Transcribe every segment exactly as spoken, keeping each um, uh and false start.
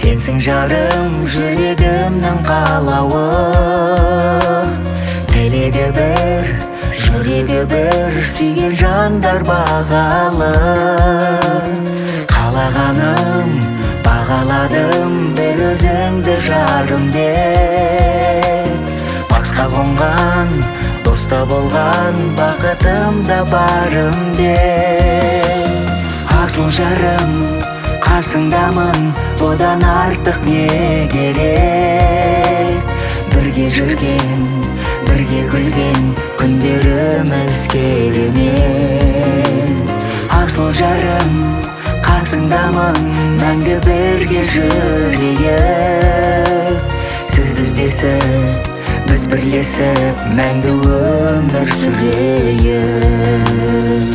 Сенсің жарым жүрегімнің қалауы, тілегі бір, жүрегі бір, сүйген жандар бағалы. Қалағаным бағаладым, бір өзіңді жарым деп. Басқа қонған, доста болған, бақытым да барым деп. Асыл жарым, қасыңдамын, одан артық не керек? Бірге жүрген, бірге күлген күндеріміз керемет. Асыл жарым, қасыңдамын, мәңгі бірге жүрейік. Сіз біздесіп, біз бірлесіп, мәңгі өмір сүрейік.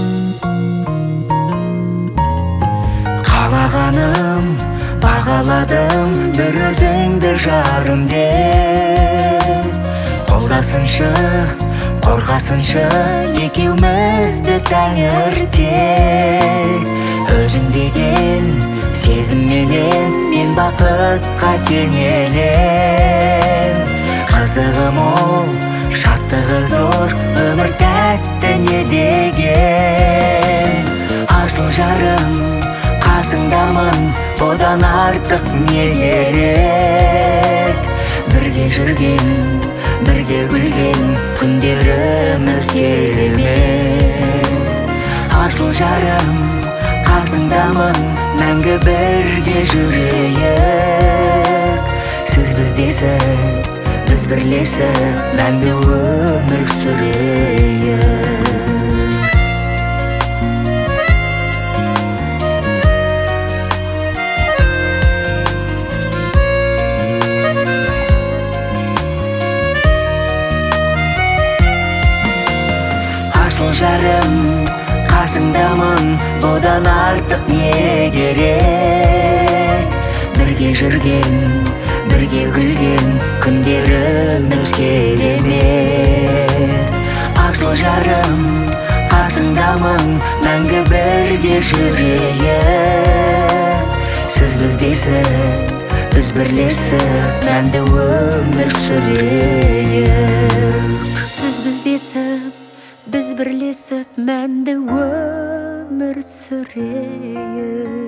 Қалағаным бағаладым, бір өзіңді жарым деп. Қолдасыншы, қорғасыншы, екеумізді тәңіртек. Өзің деген сезімменен мен бақытқа кенелем. Қызығы мол, шаттығы зор, өмір тәтті не деген. Асыл жарым, қасыңдамын, одан артық не керек? Бірге жүрген, бірге күлген күндеріміз керемет. Асыл жарым, қасыңдамын, мәңгі бірге жүрейік. Сіз біздесіп, біз бірлесіп, мәңгі өмір сүрейік. Асыл жарым, қасыңдамын, одан артық не керек? Бірге жүрген, бірге күлген күндеріміз керемет. Асыл жарым, қасыңдамын, мәңгі бірге жүрейік. Сіз біздесіп, біз бірлесіп, мәңгі өмір сүрейік. Сіз біздесіп, біз бірлесіп, мәңгі өмір сүрейік.